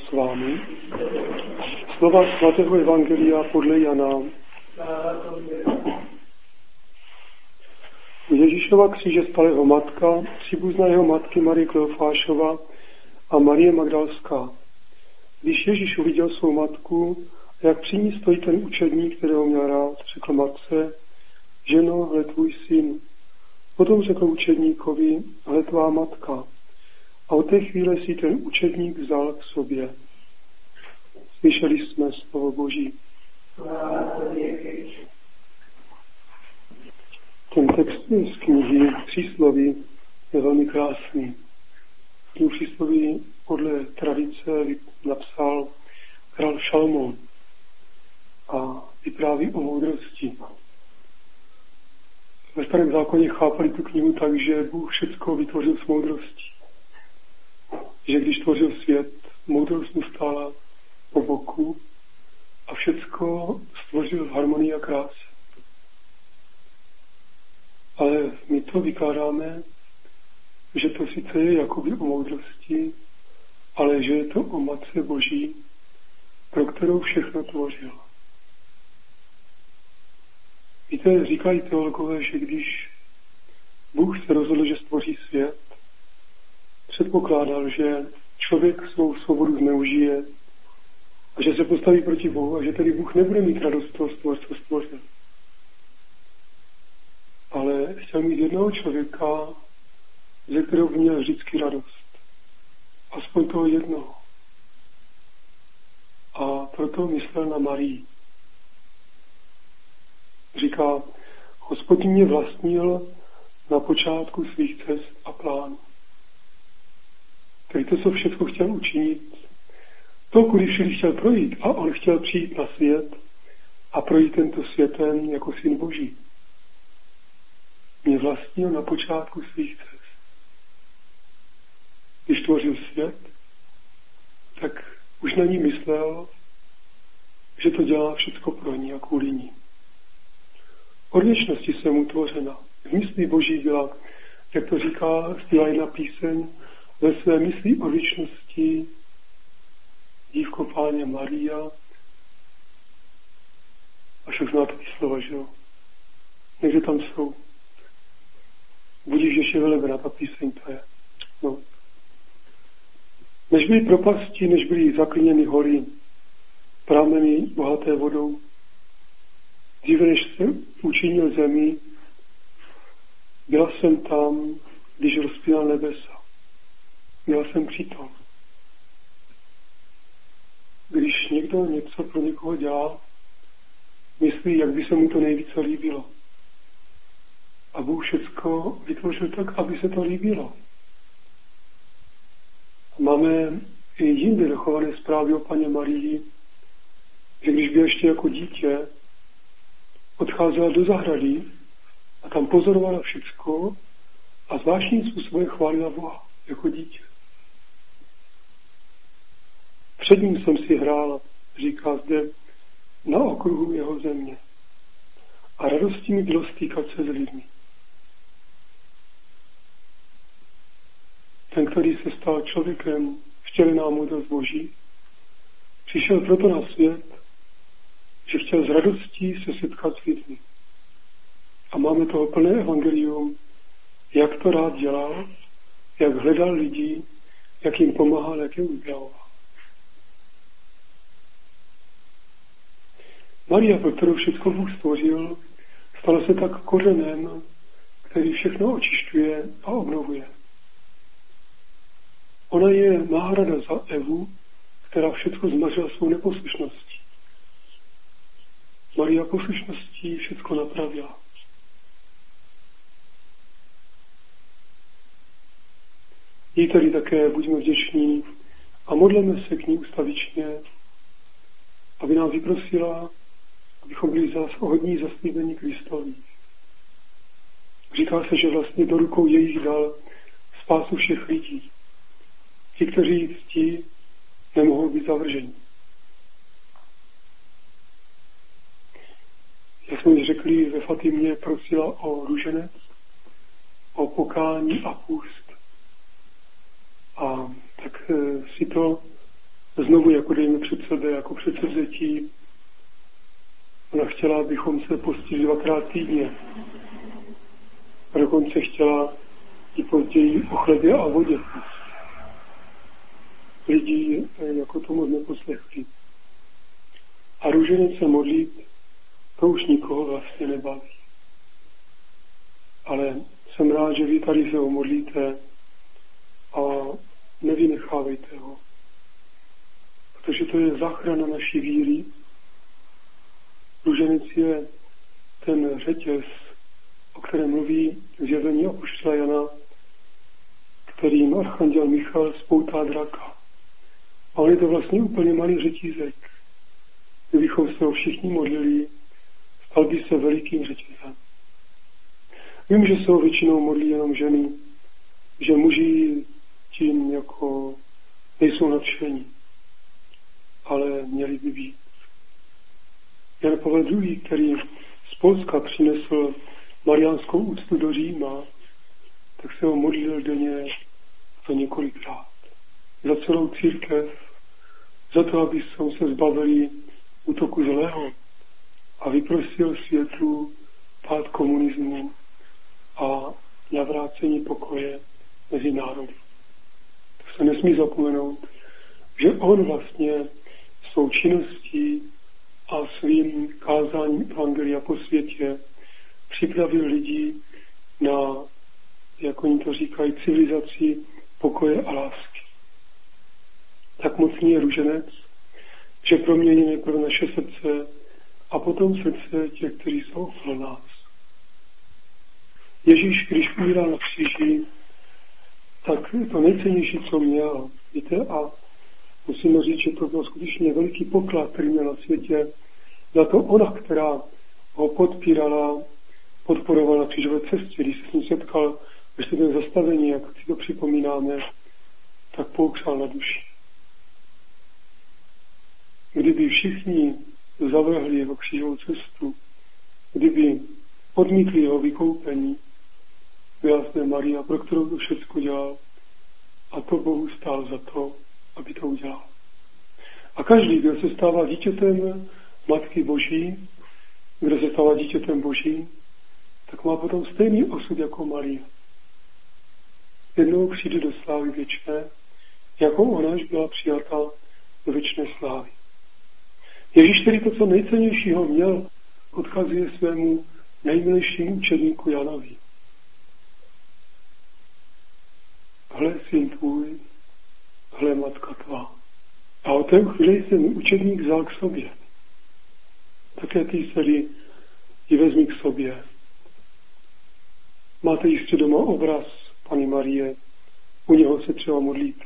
s vámi. Slova svatého evangelia podle Jana. U Ježíšova kříže stala jeho matka, příbuzná jeho matky Marie Kleofášova a Marie Magdalská. Když Ježíš uviděl svou matku, jak při ní stojí ten učedník, kterého měl rád, řekl matce: ženo, hle tvůj syn. Potom řekl učedníkovi: hle tvá matka. A od té chvíle si ten učedník vzal k sobě. Slyšeli jsme slovo Boží. Ten text z knihy Přísloví je velmi krásný. Knihu Přísloví podle tradice napsal král Šalomón a vypráví o moudrosti. Ve Starém zákoně chápali tu knihu tak, že Bůh všecko vytvořil s moudrostí. Že když tvořil svět, moudrost mu stála po boku a všecko stvořil v harmonii a kráse. Ale my to vykládáme, že to sice je jakoby o moudrosti, ale že je to o Matce Boží, pro kterou všechno tvořil. Víte, říkají teologové, že když Bůh se rozhodl, že stvoří svět, předpokládal, že člověk svou svobodu zneužije a že se postaví proti Bohu a že tedy Bůh nebude mít radost toho, co stvořil. Ale chtěl mít jednoho člověka, ze kterého by měl vždycky radost. Aspoň toho jednoho. A proto myslel na Marii. Říká: Hospodin mě vlastnil na počátku svých cest a plánů. Tedy to, co všechno chtěl učinit, to, kudy všude chtěl projít, a on chtěl přijít na svět a projít tento světem jako syn Boží. Mě vlastnil na počátku svých cest. Když tvořil svět, tak už na ní myslel, že to dělá všecko pro ní a kvůli ní. Od věčnosti jsem utvořena. V mysli Boží byla, jak to říká, zpívá jedna píseň, ve své mysli o věčnosti dívko Páně Maria. A však znáte ty slova, že jo? Někde tam jsou. Budíš ještě velebená, ta píseň to je. No. Než byly propasti, než byly zaklíněny hory, prameny bohaté vodou, dříve než se učinil zemi, byla jsem tam, když rozpínal nebesa. Byla jsem přitom. Když někdo něco pro někoho dělá, myslí, jak by se mu to nejvíce líbilo. A Bůh všecko vytvořil tak, aby se to líbilo. Máme i jinde dochované zprávy o Panně Marii, že když by ještě jako dítě odcházela do zahrady a tam pozorovala všecko a zvláštním způsobem chválila Boha jako dítě. Před ním jsem si hrála, říká zde, na okruhu jeho země. A radostí mi bylo stýkat se s lidmi. Ten, který se stal člověkem, vtělená moudrost Boží, přišel proto na svět, že chtěl s radostí se setkat s lidmi. A máme toho plné evangelium, jak to rád dělal, jak hledal lidi, jak jim pomáhal, jak je uzdravoval. Maria, pro kterou všechno Bůh stvořil, stala se tak kořenem, který všechno očišťuje a obnovuje. Ona je náhrada za Evu, která všechno zmařila svou neposlušností. Maria poslušností všechno napravila. Jí tady také buďme vděční a modleme se k ní ustavičně, aby nám vyprosila, abychom byli hodní zaslíbení Kristovi. Říká se, že vlastně do rukou jejich dal spásu všech lidí. Ti, kteří ji ctí, nemohou být zavrženi. Jak jsme již řekli, ve Fatimě prosila o růženec, o pokání a půst. A tak si to znovu jako dejme před sebe, jako předsevzetí. Ona chtěla, abychom se postili 2krát týdně. A dokonce chtěla i později o chlebě a vodě. Lidi jako to moc neposlechli. A růženec se modlit, to už nikoho vlastně nebaví. Ale jsem rád, že vy tady se ho modlíte a nevynechávejte ho. Protože to je záchrana naší víry. Růženec je ten řetěz, o kterém mluví zjevení apoštola Jana, kterým archanděl Michal spoutá draka. A on je to vlastně úplně malý řetízek. Kdybychom se ho všichni modlili, stal by se velikým řetězem. Vím, že se ho většinou modlí jenom ženy, že muži tím jako nejsou nadšení, ale měli by být. Jan Pavel II., který z Polska přinesl mariánskou úctu do Říma, tak se ho modlil denně to několikrát. Za celou církev, za to, aby se zbavili útoku zlého a vyprosil světlu pád komunismu a navrácení pokoje mezi národy. To se nesmí zapomenout, že on vlastně svou činností a svým kázáním evangelia po světě připravil lidi na, jak oni to říkají, civilizaci pokoje a lásky. Tak mocný je růženec, že promění nejprve naše srdce a potom srdce těch, kteří jsou okolo nás. Ježíš, když umíral na kříži, tak to nejcennější, co měl, víte, a musíme říct, že to byl skutečně veliký poklad, který měl na světě, za to ona, která ho podpírala, podporovala na křížové cestě. Když se s ním setkal ve čtvrtém zastavení, jak si to připomínáme, tak poukřál na duši. Kdyby všichni zavrhli jeho křížovou cestu, kdyby odmítli jeho vykoupení, byla zde Maria, pro kterou to všechno dělal, a to Bohu stál za to, aby to udělal. A každý, kdo se stává dítětem Matky Boží, kdo se stává dítětem Boží, tak má potom stejný osud jako Maria. Jednou přijde do slávy věčné, jako ona byla přijata do věčné slávy. Ježíš, který to, co nejcennějšího měl, odkazuje svému nejmilejšímu učedníku Janovi. Hle, syn tvůj, hle, matka tvá. A od té chvíli jsem učedník vzal k sobě. Také ty dcery ji vezmi k sobě. Máte jistě doma obraz Panny Marie, u něho se třeba modlíte.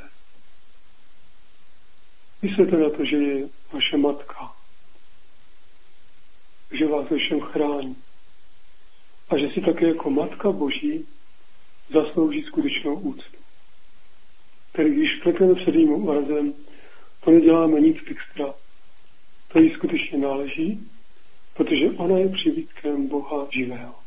Myslete na to, že je vaše matka, že vás ve všem chrání a že si také jako Matka Boží zaslouží skutečnou úctu. Tedy když klekneme před jejím obrazem, to neděláme nic extra. To jí skutečně náleží, protože ona je příbytkem Boha živého.